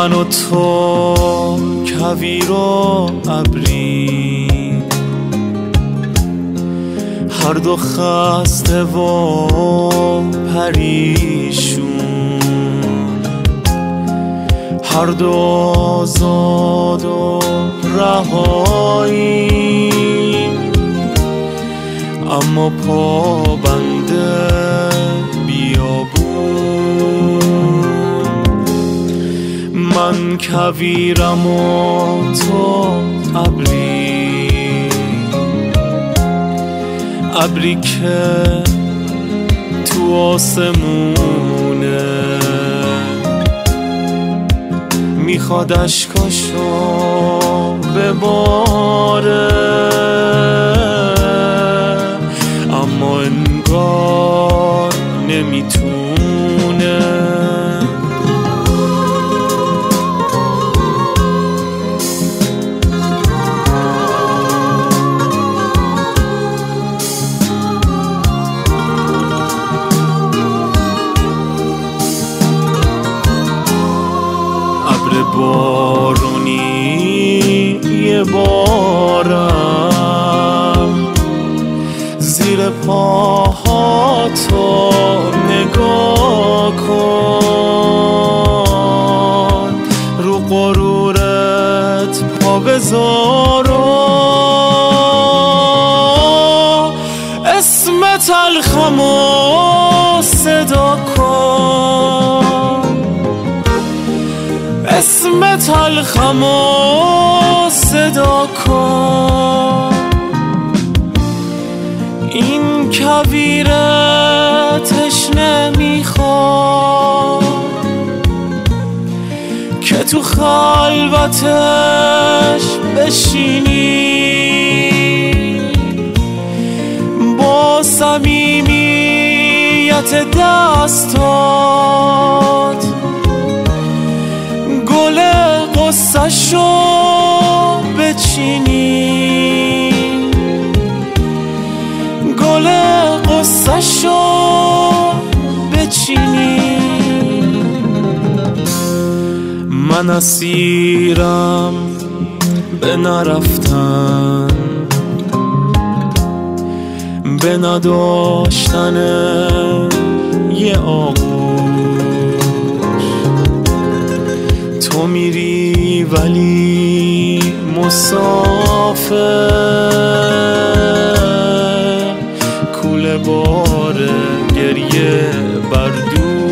من و تو کویر و ابری، هر دو خسته و پریشون، هر دو آزاد و رهایی، اما پابنده بیابون. من کویرم و تو ابری، ابری که تو آسمونه، میخواد اشکاشو بباره، اما انگار نمیتونه. ابر بارونی یه بارم زیر پاهاتو نگاه کن، رو غرورت پا بذار و اسم تلخمو صدا کن، اسم تلخمو صدا کن. این کویر تشنه میخواد که تو خلوتش بشینی، با صمیمیت دستات گل قصه‌شو بچینی، گل قصه‌شو بچینی. من اسیرم به نرفتن، به نداشتن یه آغوش. تو میری ولی مسافر، کوله بار گریه بر دوش.